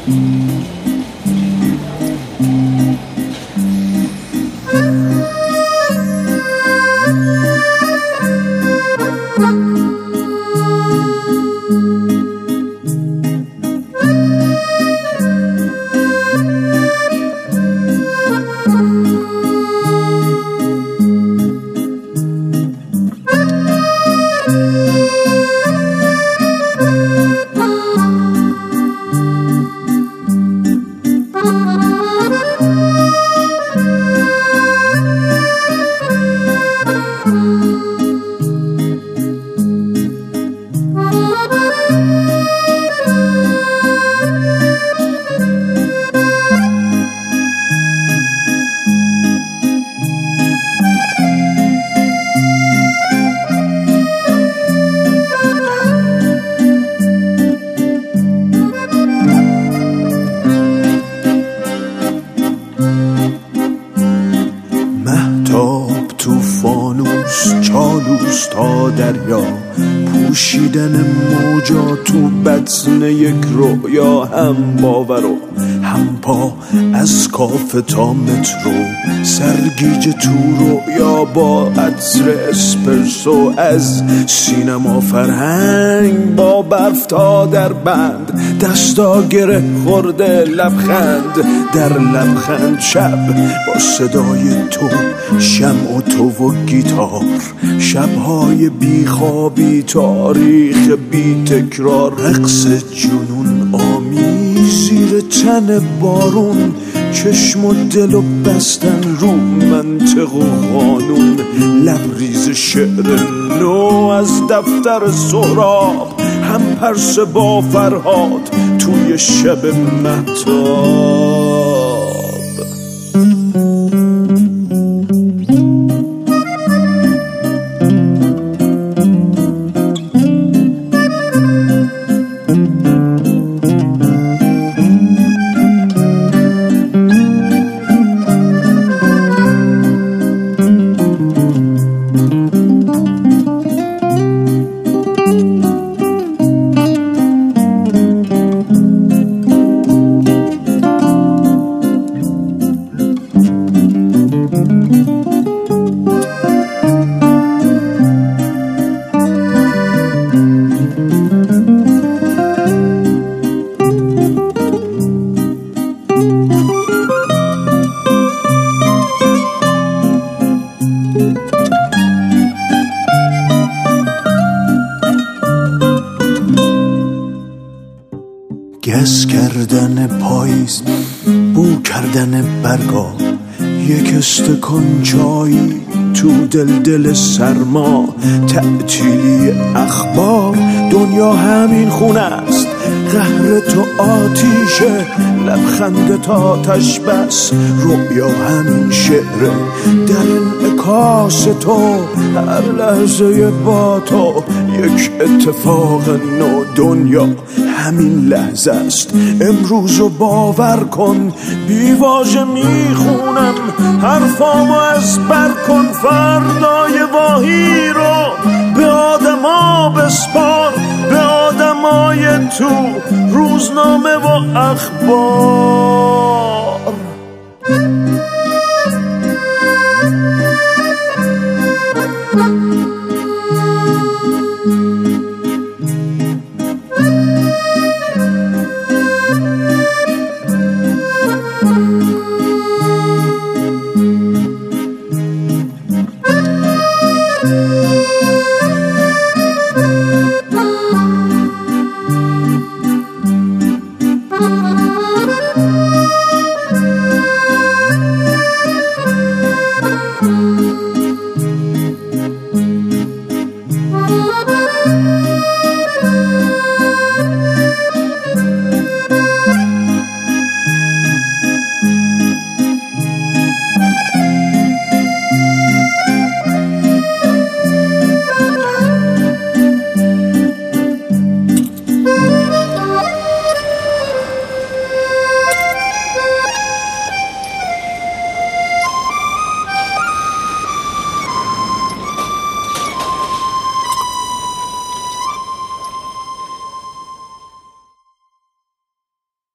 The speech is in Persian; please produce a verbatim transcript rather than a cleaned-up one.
مهتاب تو فانوس چالوس تا دریا، پوشیدن موجا تو بطن یک رویا، هم باور و هم پا از کافه تا مترو، سرگیج تو رویا با عطر اسپرسو، از سینما فرهنگ با برف تا در بند، دستا گره خورده لبخند در لبخند، شب با صدای تو، شمع و تو و گیتار، شبهای بیخوابی، تاریخ بی تکرار، رقص جنون آمیز زیر تن بارون، چشم و دل و بستن رو منطق و قانون، لبریز شعر نو از دفتر سهراب، هم پرسه با فرهاد توی شب مهتاب. گس کردن پاییز، بو کردن برگا، یک استکان چایی تو دل دل سرما، تعطیلی اخبار، دنیا همین خونه است، قهر تو آتیشه، لبخند تا آتش بس، رؤیا همین شعره، در انعکاس تو، هر لحظه با تو یک اتفاق نو، دنیا همین لحظه است، امروزو باور کن، بی واژه میخونم حرفامو از بر کن، فردای واهی رو به آدما بسپار، به آدمای تو روزنامه و اخبار.